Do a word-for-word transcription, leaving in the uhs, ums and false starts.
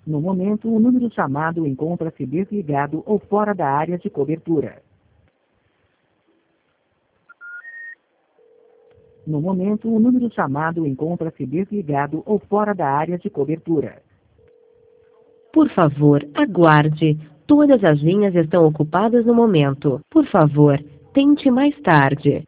No momento, o número chamado encontra-se desligado ou fora da área de cobertura. No momento, o número chamado encontra-se desligado ou fora da área de cobertura. Por favor, aguarde. Todas as linhas estão ocupadas no momento. Por favor, tente mais tarde.